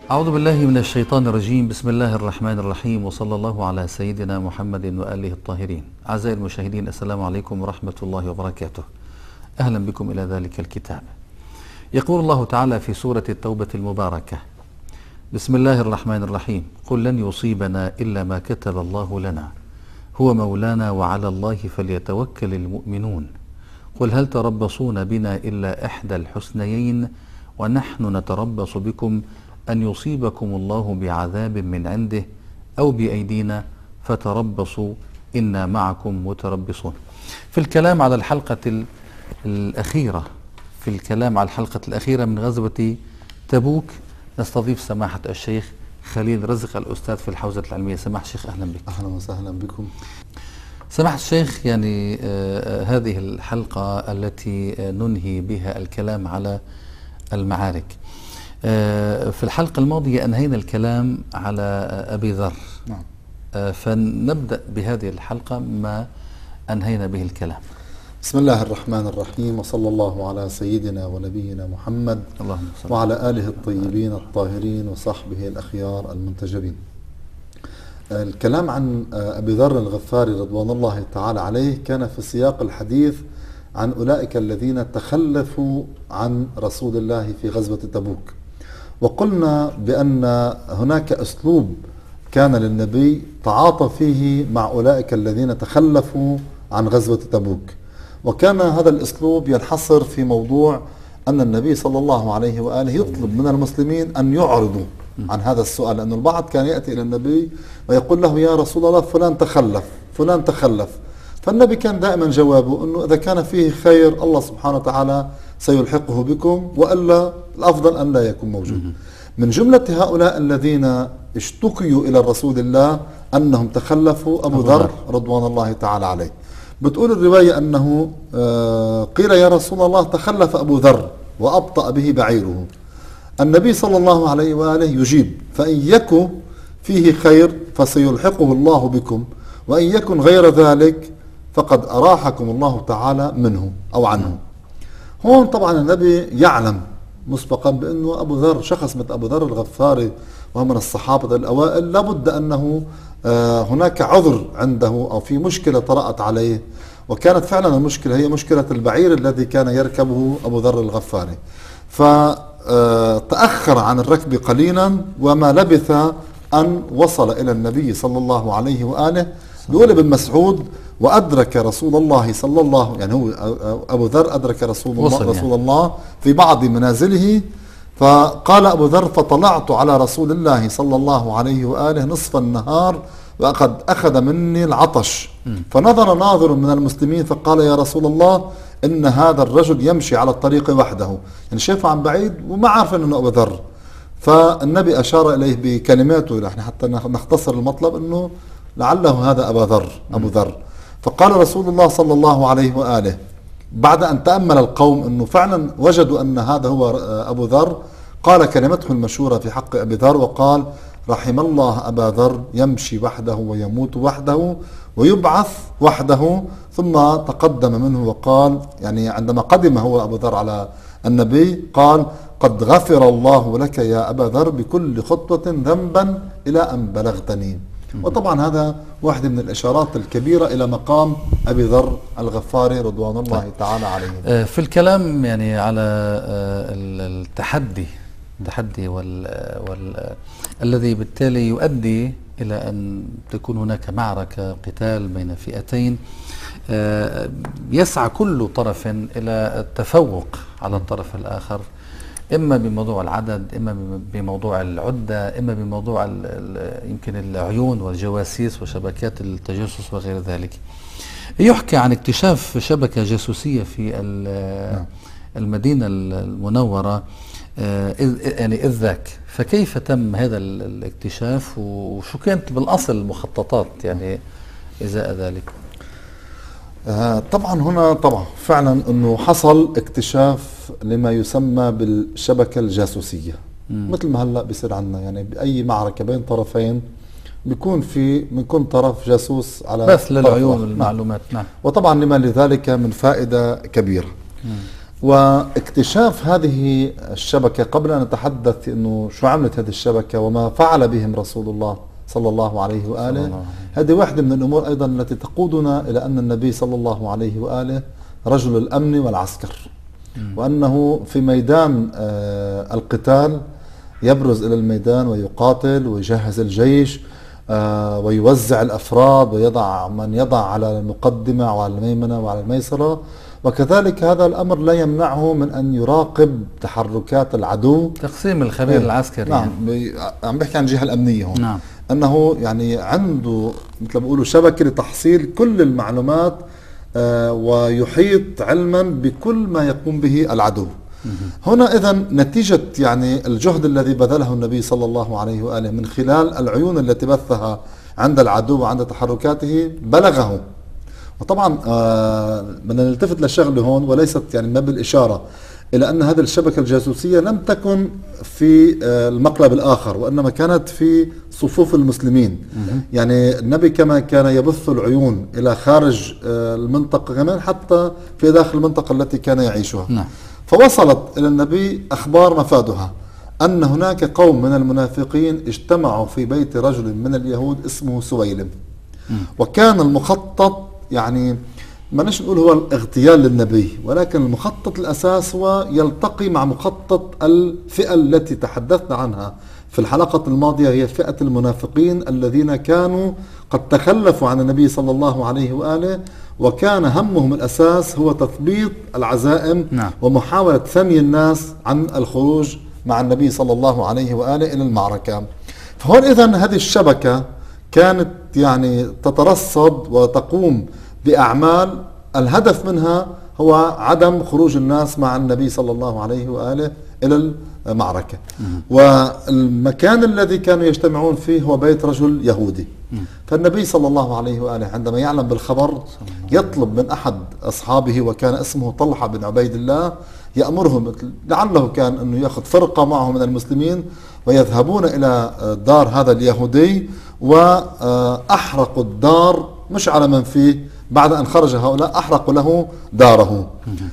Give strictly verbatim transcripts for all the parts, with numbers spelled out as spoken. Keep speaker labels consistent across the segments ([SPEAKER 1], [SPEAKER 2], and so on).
[SPEAKER 1] أعوذ بالله من الشيطان الرجيم. بسم الله الرحمن الرحيم، وصلى الله على سيدنا محمد وآله الطاهرين. أعزائي المشاهدين، السلام عليكم ورحمة الله وبركاته. أهلا بكم إلى ذلك الكتاب. يقول الله تعالى في سورة التوبة المباركة: بسم الله الرحمن الرحيم، قل لن يصيبنا إلا ما كتب الله لنا هو مولانا وعلى الله فليتوكل المؤمنون. قل هل تربصون بنا إلا إحدى الحسنيين ونحن نتربص بكم أن يصيبكم الله بعذاب من عنده أو بأيدينا فتربصوا إنا معكم متربصون. في الكلام على الحلقة الأخيرة في الكلام على الحلقة الأخيرة من غزوة تبوك نستضيف سماحة الشيخ خليل رزق، الأستاذ في الحوزة العلمية. سماحة الشيخ، أهلا بك.
[SPEAKER 2] أهلا وسهلا بكم.
[SPEAKER 1] سماحة الشيخ، يعني آه هذه الحلقة التي آه ننهي بها الكلام على المعارك. آه في الحلقة الماضية أنهينا الكلام على آه أبي ذر.
[SPEAKER 2] نعم.
[SPEAKER 1] آه فنبدأ بهذه الحلقة ما أنهينا به الكلام.
[SPEAKER 2] بسم الله الرحمن الرحيم، وصلى الله على سيدنا ونبينا محمد
[SPEAKER 1] اللهم صل
[SPEAKER 2] وعلى آله الطيبين الطاهرين وصحبه الأخيار المنتجبين. الكلام عن أبي ذر الغفاري رضوان الله تعالى عليه كان في سياق الحديث عن أولئك الذين تخلفوا عن رسول الله في غزوة تبوك، وقلنا بأن هناك أسلوب كان للنبي تعاطى فيه مع أولئك الذين تخلفوا عن غزوة تبوك، وكان هذا الأسلوب ينحصر في موضوع أن النبي صلى الله عليه وآله يطلب من المسلمين أن يعرضوا عن هذا السؤال، لأن البعض كان يأتي إلى النبي ويقول له: يا رسول الله فلان تخلف فلان تخلف، فالنبي كان دائما جوابه أنه إذا كان فيه خير الله سبحانه وتعالى سيلحقه بكم، وإلا الأفضل أن لا يكون موجود. من جملة هؤلاء الذين اشتكيوا إلى رسول الله أنهم تخلفوا أبو ذر رضوان الله تعالى عليه. بتقول الرواية أنه قيل: يا رسول الله تخلف أبو ذر وأبطأ به بعيره. النبي صلى الله عليه وآله يجيب: فإن يكن فيه خير فسيلحقه الله بكم، وإن يكن غير ذلك فقد أراحكم الله تعالى منه أو عنه. هون طبعا النبي يعلم مسبقا بأنه أبو ذر، شخص مثل أبو ذر الغفاري وهو من الصحابة الأوائل، لابد أنه هناك عذر عنده أو في مشكلة طرأت عليه، وكانت فعلا المشكلة هي مشكلة البعير الذي كان يركبه أبو ذر الغفاري، فتأخر عن الركب قليلا وما لبث أن وصل إلى النبي صلى الله عليه وآله. بيقول ابن مسعود: وأدرك رسول الله صلى الله يعني هو أبو ذر أدرك رسول الله, رسول يعني. الله في بعض منازله، فقال أبو ذر: فطلعت على رسول الله صلى الله عليه وآله نصف النهار وقد أخذ مني العطش، فنظر ناظر من المسلمين فقال: يا رسول الله إن هذا الرجل يمشي على الطريق وحده، يعني شايفه عن بعيد وما عارف أنه أبو ذر. فالنبي أشار إليه بكلماته، نحن حتى نختصر المطلب أنه لعله هذا أبو ذر أبو ذر. فقال رسول الله صلى الله عليه وآله بعد أن تأمل القوم أنه فعلا وجدوا أن هذا هو أبو ذر، قال كلمته المشهورة في حق أبي ذر وقال: رحم الله أبا ذر يمشي وحده ويموت وحده ويبعث وحده. ثم تقدم منه وقال، يعني عندما قدم هو أبو ذر على النبي قال: قد غفر الله لك يا أبا ذر بكل خطوة ذنبا إلى أن بلغتني. وطبعا هذا واحدة من الإشارات الكبيرة إلى مقام أبي ذر الغفاري رضوان الله تعالى عليه.
[SPEAKER 1] في الكلام يعني على التحدي التحدي وال, وال الذي بالتالي يؤدي إلى أن تكون هناك معركة قتال بين فئتين، يسعى كل طرف إلى التفوق على الطرف الآخر، إما بموضوع العدد، إما بموضوع العدة، إما بموضوع يمكن العيون والجواسيس وشبكات التجسس وغير ذلك. يحكى عن اكتشاف شبكة جاسوسية في المدينة المنورة يعني إذ ذاك، فكيف تم هذا الاكتشاف وشو كانت بالأصل المخططات يعني إزاء ذلك؟
[SPEAKER 2] آه طبعا هنا طبعا فعلا انه حصل اكتشاف لما يسمى بالشبكة الجاسوسية. مم. مثل ما هلا بيصير عندنا يعني بأي معركة بين طرفين بيكون في من كل طرف جاسوس على
[SPEAKER 1] بس للعيون والمعلومات. نعم.
[SPEAKER 2] وطبعا لما لذلك من فائدة كبيرة. واكتشاف هذه الشبكة قبل أن نتحدث أنه شو عملت هذه الشبكة وما فعل بهم رسول الله صلى الله عليه وآله، هذه واحدة من الأمور أيضا التي تقودنا إلى أن النبي صلى الله عليه وآله رجل الأمن والعسكر، وأنه في ميدان القتال يبرز إلى الميدان ويقاتل ويجهز الجيش ويوزع الأفراد ويضع من يضع على المقدمة وعلى الميمنة وعلى الميسرة، وكذلك هذا الأمر لا يمنعه من أن يراقب تحركات العدو.
[SPEAKER 1] تقسيم الخبير إيه؟ العسكري.
[SPEAKER 2] نعم، يعني. عم بحكي عن الجهة الأمنية هون.
[SPEAKER 1] نعم.
[SPEAKER 2] أنه يعني عنده مثل ما بيقولوا شبكة لتحصيل كل المعلومات آه ويحيط علما بكل ما يقوم به العدو. هنا إذن نتيجة يعني الجهد الذي بذله النبي صلى الله عليه وآله من خلال العيون التي بثها عند العدو وعند تحركاته بلغه. وطبعا آه بدنا نلتفت لشغله هون، وليست يعني ما بالإشارة إلى أن هذه الشبكة الجاسوسية لم تكن في آه المقلب الآخر، وإنما كانت في صفوف المسلمين. يعني النبي كما كان يبث العيون إلى خارج آه المنطقة كمان حتى في داخل المنطقة التي كان يعيشها.
[SPEAKER 1] نعم.
[SPEAKER 2] فوصلت إلى النبي أخبار مفادها أن هناك قوم من المنافقين اجتمعوا في بيت رجل من اليهود اسمه سويلم، وكان المخطط يعني ما نش نقول هو الاغتيال للنبي، ولكن المخطط الأساس هو يلتقي مع مخطط الفئة التي تحدثنا عنها في الحلقة الماضية، هي فئة المنافقين الذين كانوا قد تخلفوا عن النبي صلى الله عليه وآله، وكان همهم الأساس هو تثبيط العزائم.
[SPEAKER 1] نعم.
[SPEAKER 2] ومحاولة ثني الناس عن الخروج مع النبي صلى الله عليه وآله إلى المعركة. فهون إذن هذه الشبكة كانت يعني تترصد وتقوم بأعمال الهدف منها هو عدم خروج الناس مع النبي صلى الله عليه وآله إلى المعركة. والمكان الذي كانوا يجتمعون فيه هو بيت رجل يهودي. فالنبي صلى الله عليه وآله عندما يعلم بالخبر يطلب من أحد أصحابه وكان اسمه طلحة بن عبيد الله، يأمره مثل لعله كان أنه يأخذ فرقة معه من المسلمين ويذهبون إلى دار هذا اليهودي وأحرقوا الدار، مش على من فيه، بعد أن خرج هؤلاء أحرقوا له داره.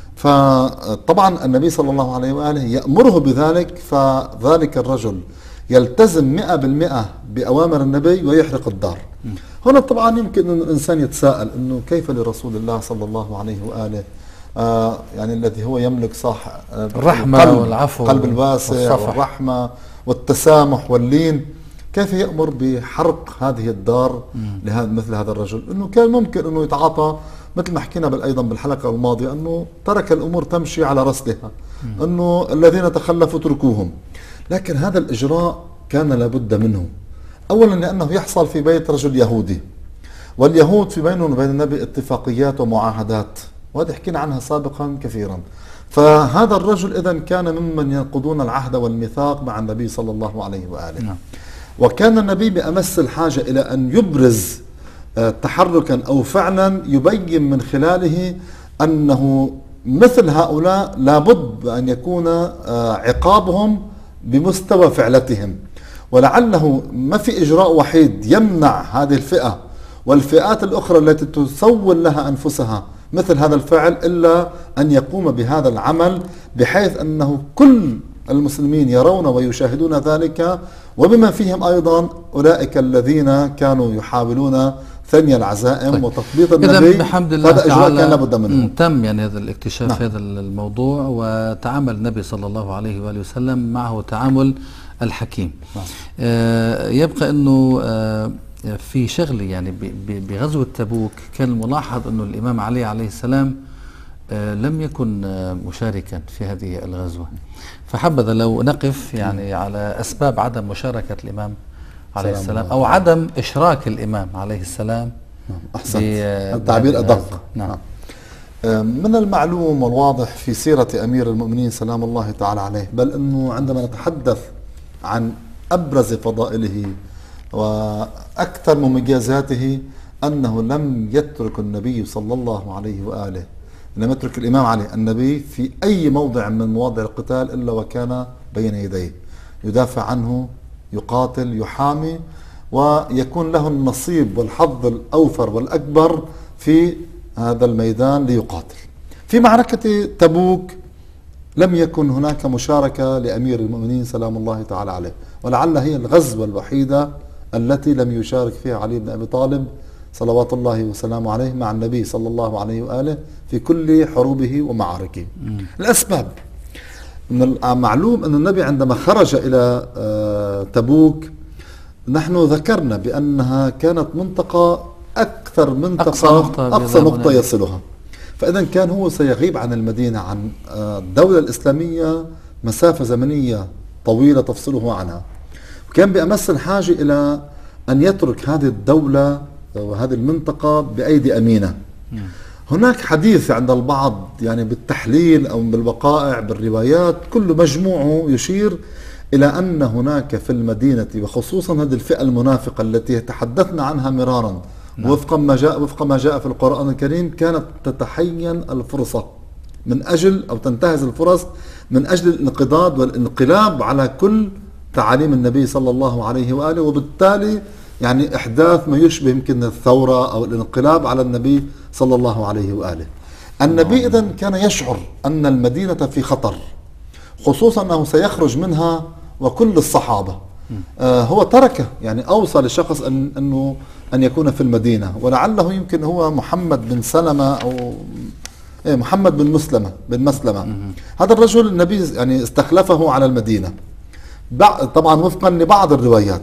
[SPEAKER 2] فطبعا النبي صلى الله عليه وآله يأمره بذلك، فذلك الرجل يلتزم مئة بالمئة بأوامر النبي ويحرق الدار. هنا طبعا يمكن أن الإنسان يتساءل أنه كيف لرسول الله صلى الله عليه وآله آه يعني الذي هو يملك صح
[SPEAKER 1] الرحمة
[SPEAKER 2] قلب
[SPEAKER 1] والعفو
[SPEAKER 2] قلب الواسع والرحمة والتسامح واللين، كيف يأمر بحرق هذه الدار لهذا مثل هذا الرجل؟ انه كان ممكن انه يتعاطى مثل ما حكينا ايضا بالحلقة الماضية، انه ترك الامور تمشي على رسلها، انه الذين تخلفوا اتركوهم. لكن هذا الاجراء كان لابد منه، اولا لانه يحصل في بيت رجل يهودي، واليهود في بينهم وبين النبي اتفاقيات ومعاهدات، وهذه حكينا عنها سابقا كثيرا. فهذا الرجل اذا كان ممن ينقضون العهد والميثاق مع النبي صلى الله عليه واله. نعم. وكان النبي بأمس الحاجة إلى أن يبرز تحركا أو فعلا يبين من خلاله أنه مثل هؤلاء لابد أن يكون عقابهم بمستوى فعلتهم، ولعله ما في إجراء وحيد يمنع هذه الفئة والفئات الأخرى التي تسول لها أنفسها مثل هذا الفعل إلا أن يقوم بهذا العمل، بحيث أنه كل المسلمين يرون ويشاهدون ذلك، وبما فيهم أيضا أولئك الذين كانوا يحاولون ثني العزائم. طيب. وتثبيط النبي.
[SPEAKER 1] بحمد الله
[SPEAKER 2] هذا إجراء كان لابد منه.
[SPEAKER 1] تم يعني هذا الاكتشاف. نعم. هذا الموضوع، وتعامل النبي صلى الله عليه وآله وسلم معه تعامل الحكيم. نعم. آه يبقى أنه آه في شغله يعني بغزوة تبوك كان الملاحظ أنه الإمام علي عليه السلام آه لم يكن آه مشاركا في هذه الغزوة، فحبذا لو نقف يعني على أسباب عدم مشاركة الإمام عليه السلام أو عدم إشراك الإمام عليه السلام.
[SPEAKER 2] أحسنت، التعبير أدق.
[SPEAKER 1] نعم.
[SPEAKER 2] من المعلوم والواضح في سيرة أمير المؤمنين سلام الله تعالى عليه، بل أنه عندما نتحدث عن أبرز فضائله وأكثر مميزاته أنه لم يترك النبي صلى الله عليه وآله لم يترك الإمام علي النبي في أي موضع من مواضع القتال إلا وكان بين يديه يدافع عنه، يقاتل، يحامي، ويكون له النصيب والحظ الأوفر والأكبر في هذا الميدان ليقاتل. في معركة تبوك لم يكن هناك مشاركة لأمير المؤمنين سلام الله تعالى عليه، ولعل هي الغزوة الوحيدة التي لم يشارك فيها علي بن أبي طالب صلوات الله وسلامه عليه مع النبي صلى الله عليه وآله في كل حروبه ومعاركه. الأسباب: من المعلوم أن النبي عندما خرج إلى تبوك نحن ذكرنا بأنها كانت منطقة أكثر منطقة أقصى نقطة, أقصى نقطة يصلها، فإذا كان هو سيغيب عن المدينة عن الدولة الإسلامية مسافة زمنية طويلة تفصله عنها، وكان بأمس الحاجة إلى أن يترك هذه الدولة وهذه المنطقة بأيدي أمينة. هناك حديث عند البعض يعني بالتحليل أو بالوقائع بالروايات كل مجموعه يشير إلى أن هناك في المدينة وخصوصا هذه الفئة المنافقة التي تحدثنا عنها مرارا نعم. وفق ما جاء وفق ما جاء في القرآن الكريم كانت تتحين الفرصة من أجل أو تنتهز الفرص من أجل الانقضاض والانقلاب على كل تعاليم النبي صلى الله عليه وآله، وبالتالي يعني إحداث ما يشبه يمكن الثورة أو الانقلاب على النبي صلى الله عليه وآله. النبي إذن كان يشعر أن المدينة في خطر، خصوصا أنه سيخرج منها وكل الصحابة. آه هو تركه يعني أوصى للشخص أن أنه أن يكون في المدينة، ولعله يمكن هو محمد بن سلمة أو إيه محمد بن مسلمة بن مسلمة. هذا الرجل النبي يعني استخلفه على المدينة طبعا وفقا لبعض الروايات،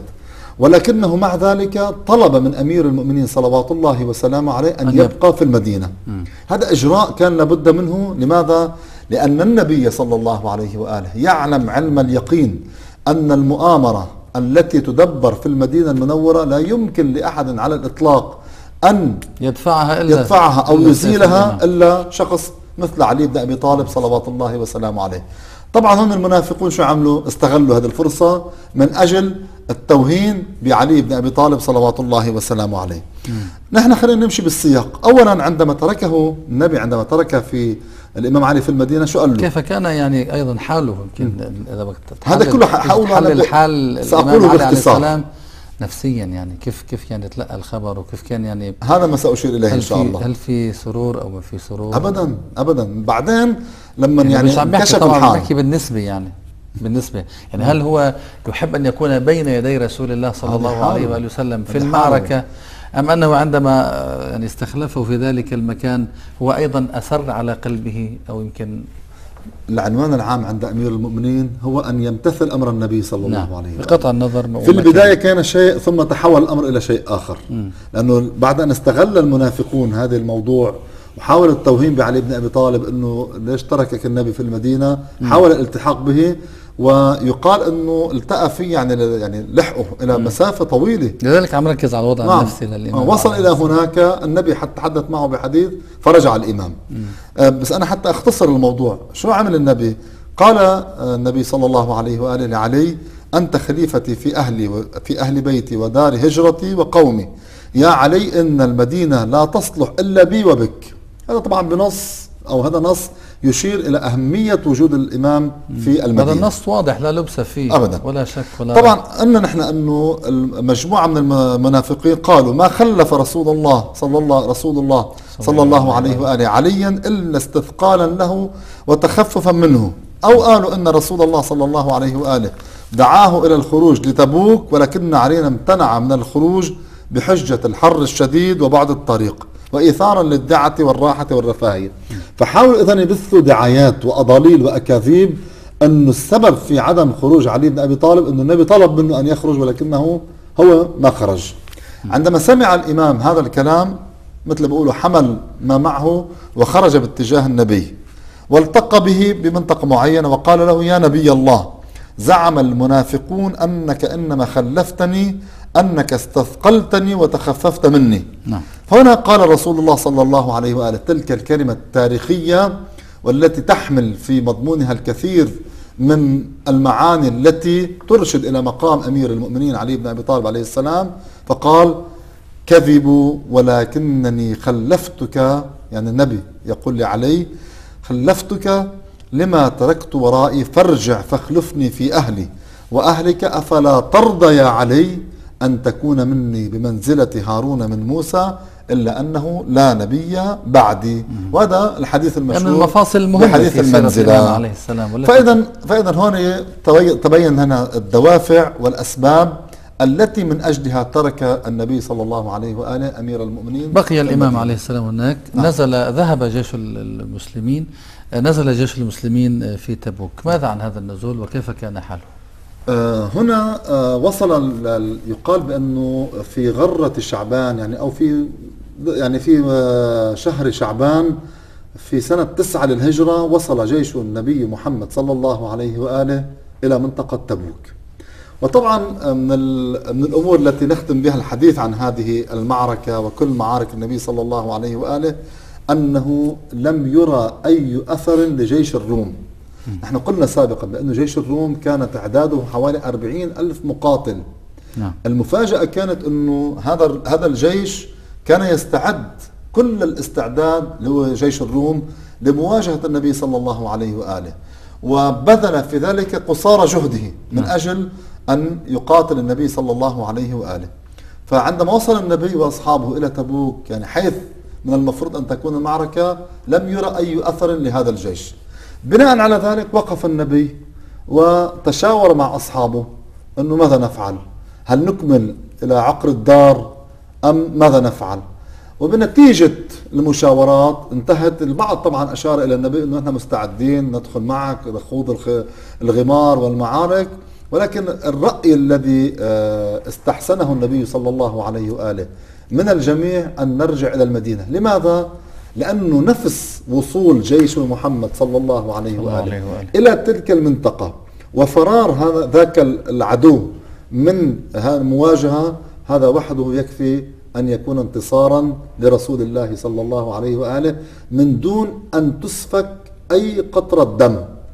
[SPEAKER 2] ولكنه مع ذلك طلب من أمير المؤمنين صلوات الله وسلامه عليه أن يبقى في المدينة. هذا إجراء كان لابد منه. لماذا؟ لأن النبي صلى الله عليه وآله يعلم علم اليقين أن المؤامرة التي تدبر في المدينة المنورة لا يمكن لأحد على الإطلاق أن
[SPEAKER 1] يدفعها إلا
[SPEAKER 2] يدفعها أو يزيلها إلا شخص مثل علي بن أبي طالب صلوات الله وسلامه عليه. طبعا هون المنافقون شو عملوا؟ استغلوا هذه الفرصة من أجل التوهين بعلي بن أبي طالب صلوات الله وسلامه عليه. م. نحن خلينا نمشي بالسياق. أولا عندما تركه النبي عندما ترك في الإمام علي في المدينة شو قال له؟
[SPEAKER 1] كيف كان يعني أيضا حاله يمكن إذا
[SPEAKER 2] هذا كله حاول
[SPEAKER 1] على حال
[SPEAKER 2] سأقوله باختصار
[SPEAKER 1] نفسيا، يعني كيف كيف يعني تلقى الخبر وكيف كان يعني
[SPEAKER 2] هذا ما سأشير إليه إن شاء الله.
[SPEAKER 1] هل في سرور أو ما في سرور؟
[SPEAKER 2] أبدا أبدا. بعدين لما يعني,
[SPEAKER 1] يعني
[SPEAKER 2] انكشف الحال
[SPEAKER 1] بحكي بالنسبة يعني بالنسبة يعني هل هو يحب أن يكون بين يدي رسول الله صلى الله عليه وآله وسلم في المعركة، أم أنه عندما يعني استخلفه في ذلك المكان هو أيضا أسر على قلبه؟ أو يمكن
[SPEAKER 2] العنوان العام عند أمير المؤمنين هو أن يمتثل أمر النبي صلى الله
[SPEAKER 1] نعم.
[SPEAKER 2] عليه وسلم
[SPEAKER 1] بقطع النظر.
[SPEAKER 2] في البداية كان شيء ثم تحول الأمر إلى شيء آخر. م. لأنه بعد أن استغل المنافقون هذا الموضوع وحاول التوهين بعلي بن أبي طالب أنه ليش تركك النبي في المدينة، حاول الالتحاق به، ويقال أنه التقى فيه يعني يعني لحقه إلى م. مسافة طويلة،
[SPEAKER 1] لذلك عم ركز على الوضع نعم. النفسي للإمام.
[SPEAKER 2] وصل إلى هناك النبي حتى تحدث معه بحديث فرجع الإمام. آه بس أنا حتى أختصر الموضوع. شو عمل النبي؟ قال النبي صلى الله عليه وآله لعلي: أنت خليفتي في أهلي في أهل بيتي ودار هجرتي وقومي، يا علي إن المدينة لا تصلح إلا بي وبك. هذا طبعا بنص أو هذا نص يشير إلى أهمية وجود الإمام في المدينة.
[SPEAKER 1] هذا النص واضح لا لبس فيه
[SPEAKER 2] أبدا
[SPEAKER 1] ولا شك ولا
[SPEAKER 2] طبعا. أن نحن أنه مجموعة من المنافقين قالوا: ما خلف رسول الله صلى الله رسول الله صلى الله عليه وآله عليا إلا استثقالا له وتخففا منه، أو قالوا أن رسول الله صلى الله عليه وآله دعاه إلى الخروج لتبوك ولكن علينا امتنع من الخروج بحجة الحر الشديد وبعد الطريق وإيثارا للدعة والراحة والرفاهية. فحاولوا إذن يبثوا دعايات وأضاليل وأكاذيب أن السبب في عدم خروج علي بن أبي طالب أن النبي طلب منه أن يخرج ولكنه هو ما خرج. عندما سمع الإمام هذا الكلام مثل بيقولوا حمل ما معه وخرج باتجاه النبي والتقى به بمنطقة معينة وقال له: يا نبي الله، زعم المنافقون أنك إنما خلفتني أنك استثقلتني وتخففت مني.
[SPEAKER 1] نعم.
[SPEAKER 2] هنا قال رسول الله صلى الله عليه وآله تلك الكلمة التاريخية والتي تحمل في مضمونها الكثير من المعاني التي ترشد إلى مقام أمير المؤمنين علي بن أبي طالب عليه السلام. فقال: كذبوا ولكنني خلفتك، يعني النبي يقول لعلي: خلفتك لما تركت ورائي فارجع فاخلفني في أهلي وأهلك، أفلا ترضى يا علي أن تكون مني بمنزلة هارون من موسى إلا أنه لا نبي بعدي. وهذا الحديث المشهور
[SPEAKER 1] من المفاصل المهمة
[SPEAKER 2] بحديث
[SPEAKER 1] في سيرة
[SPEAKER 2] المنزلة
[SPEAKER 1] الإمام عليه السلام.
[SPEAKER 2] فإذا فإذا هون تبين هنا الدوافع والأسباب التي من أجلها ترك النبي صلى الله عليه وآله أمير المؤمنين.
[SPEAKER 1] بقي الإمام عليه السلام هناك. نعم. نزل ذهب جيش المسلمين نزل جيش المسلمين في تبوك. ماذا عن هذا النزول وكيف كان حاله؟
[SPEAKER 2] آه هنا آه وصل يقال بأنه في غرة شعبان يعني أو في يعني في آه شهر شعبان في سنة تسعة للهجرة وصل جيش النبي محمد صلى الله عليه وآله إلى منطقة تبوك. وطبعا من, من الأمور التي نختم بها الحديث عن هذه المعركة وكل معارك النبي صلى الله عليه وآله أنه لم يرى أي أثر لجيش الروم. نحن قلنا سابقا بأن جيش الروم كانت أعداده حوالي أربعين ألف مقاتل. نعم. المفاجأة كانت أنه هذا هذا الجيش كان يستعد كل الاستعداد اللي هو جيش الروم لمواجهة النبي صلى الله عليه وآله، وبذل في ذلك قصارى جهده من نعم. أجل أن يقاتل النبي صلى الله عليه وآله. فعندما وصل النبي وأصحابه إلى تبوك يعني حيث من المفروض أن تكون المعركة لم يرى أي أثر لهذا الجيش. بناء على ذلك وقف النبي وتشاور مع أصحابه أنه ماذا نفعل؟ هل نكمل إلى عقر الدار أم ماذا نفعل؟ وبنتيجة المشاورات انتهت. البعض طبعا أشار إلى النبي أنه نحن مستعدين ندخل معك نخوض الغمار والمعارك، ولكن الرأي الذي استحسنه النبي صلى الله عليه وآله من الجميع أن نرجع إلى المدينة. لماذا؟ لأنه نفس وصول جيش محمد صلى الله عليه وآله إلى تلك المنطقة وفرار هذا ذاك العدو من المواجهة هذا وحده يكفي أن يكون انتصارا لرسول الله صلى الله عليه وآله من دون أن تسفك أي قطرة دم.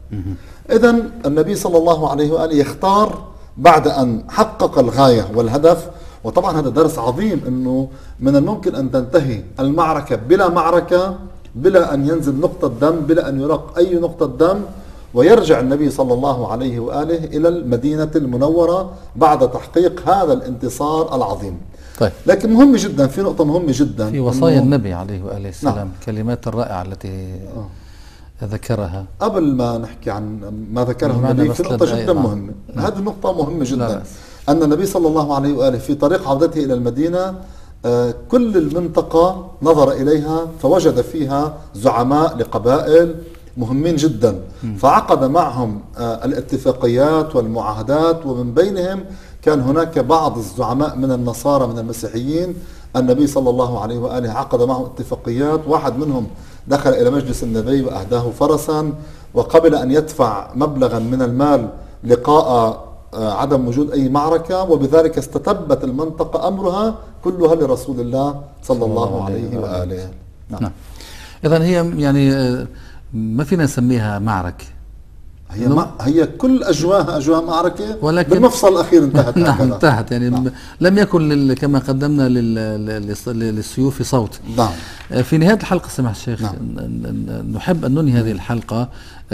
[SPEAKER 2] إذن النبي صلى الله عليه وآله يختار بعد أن حقق الغاية والهدف. وطبعا هذا درس عظيم أنه من الممكن أن تنتهي المعركة بلا معركة، بلا أن ينزل نقطة دم، بلا أن يرق أي نقطة دم، ويرجع النبي صلى الله عليه وآله إلى المدينة المنورة بعد تحقيق هذا الانتصار العظيم.
[SPEAKER 1] طيب.
[SPEAKER 2] لكن مهم جدا في نقطة مهمة جدا
[SPEAKER 1] في وصايا النبي عليه وآله السلام. نعم. كلمات الرائعة التي آه. ذكرها.
[SPEAKER 2] قبل ما نحكي عن ما ذكره النبي في نقطة جدا مهمة. نعم. هذه النقطة مهمة جدا. لا. أن النبي صلى الله عليه وآله في طريق عودته إلى المدينة آه كل المنطقة نظر إليها فوجد فيها زعماء لقبائل مهمين جدا. م. فعقد معهم آه الاتفاقيات والمعاهدات، ومن بينهم كان هناك بعض الزعماء من النصارى من المسيحيين. النبي صلى الله عليه وآله عقد معهم اتفاقيات. واحد منهم دخل إلى مجلس النبي وأهداه فرسا وقبل أن يدفع مبلغا من المال لقاء عدم وجود أي معركة، وبذلك استتبت المنطقة أمرها كلها لرسول الله صلى الله عليه وآله.
[SPEAKER 1] نعم. نعم. إذن هي يعني ما فينا نسميها معركة،
[SPEAKER 2] هي ما هي كل أجواها أجواء معركة، ولكن بالمفصل الأخير انتهت.
[SPEAKER 1] نعم انتهت يعني. نعم. لم يكن كما قدمنا للسيوف صوت.
[SPEAKER 2] نعم.
[SPEAKER 1] في نهاية الحلقة سماحة الشيخ نعم. نحب أن ننهي هذه الحلقة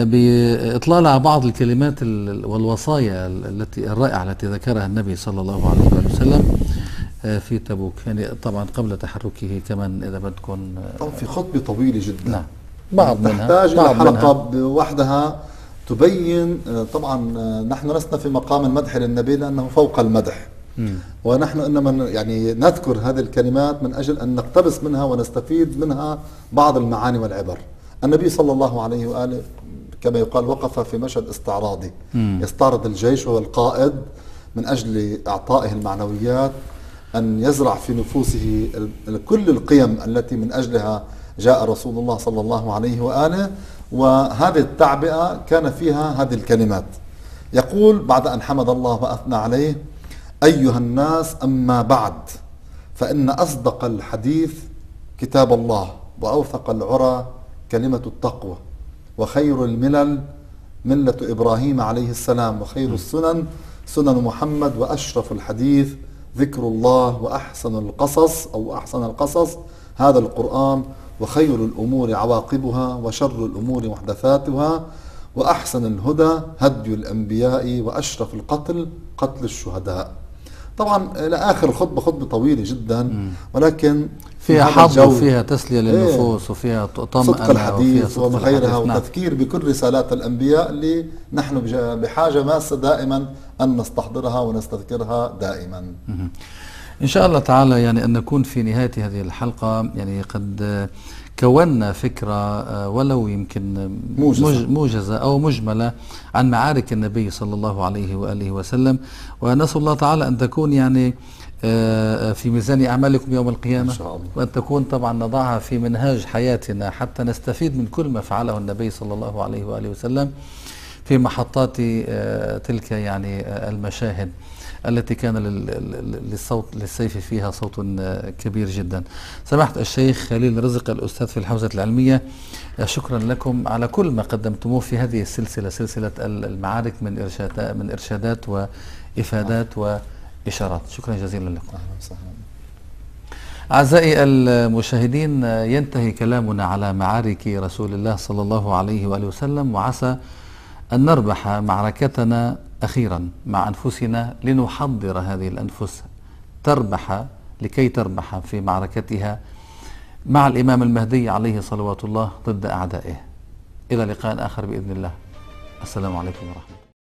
[SPEAKER 1] بإطلال على بعض الكلمات والوصايا التي الرائعة التي ذكرها النبي صلى الله عليه وسلم في تبوك، يعني طبعا قبل تحركه كمان إذا بدكم.
[SPEAKER 2] في خطبة طويلة جدا.
[SPEAKER 1] نعم. بعض منها
[SPEAKER 2] تحتاج إلى حلقة بوحدها تبين. طبعا نحن لسنا في مقام المدح للنبي لأنه فوق المدح. م. ونحن إنما يعني نذكر هذه الكلمات من أجل أن نقتبس منها ونستفيد منها بعض المعاني والعبر. النبي صلى الله عليه وآله كما يقال وقف في مشهد استعراضي. م. يستعرض الجيش وهو القائد من أجل إعطائه المعنويات، أن يزرع في نفوسه كل القيم التي من أجلها جاء رسول الله صلى الله عليه وآله. وهذه التعبئة كان فيها هذه الكلمات. يقول بعد أن حمد الله وأثنى عليه: أيها الناس، أما بعد، فإن أصدق الحديث كتاب الله، وأوثق العرى كلمة التقوى، وخير الملل ملة إبراهيم عليه السلام، وخير السنن سنن محمد، وأشرف الحديث ذكر الله، وأحسن القصص أو أحسن القصص هذا القرآن، وخير الأمور عواقبها، وشر الأمور محدثاتها، وأحسن الهدى هدي الأنبياء، وأشرف القتل قتل الشهداء. طبعا لآخر الخطبة خطبة طويلة جدا، ولكن
[SPEAKER 1] فيها حظ وفيها تسلية للنفوس، إيه، وفيها طمأنة
[SPEAKER 2] صدق الحديث وما غيرها،
[SPEAKER 1] نعم.
[SPEAKER 2] وتذكير بكل رسالات الأنبياء اللي نحن بحاجة ماسة دائما أن نستحضرها ونستذكرها دائما.
[SPEAKER 1] إن شاء الله تعالى يعني أن نكون في نهاية هذه الحلقة يعني قد كونا فكرة ولو يمكن موجزة. موجزة أو مجملة عن معارك النبي صلى الله عليه وآله وسلم، ونسأل الله تعالى أن تكون يعني في ميزان أعمالكم يوم القيامة، إن شاء الله. وأن تكون طبعا نضعها في منهاج حياتنا حتى نستفيد من كل ما فعله النبي صلى الله عليه وآله وسلم في محطات تلك يعني المشاهد التي كان للصوت للسيف فيها صوت كبير جدا. سماحة الشيخ خليل رزق الأستاذ في الحوزة العلمية، شكرا لكم على كل ما قدمتموه في هذه السلسلة، سلسلة المعارك من إرشادات من إرشادات وإفادات وإشارات. شكرا جزيلا لكم. أعزائي المشاهدين، ينتهي كلامنا على معارك رسول الله صلى الله عليه وآله وسلم، وعسى أن نربح معركتنا أخيرا مع أنفسنا لنحضر هذه الأنفس تربح لكي تربح في معركتها مع الإمام المهدي عليه صلوات الله ضد أعدائه. إلى لقاء آخر بإذن الله. السلام عليكم ورحمة الله.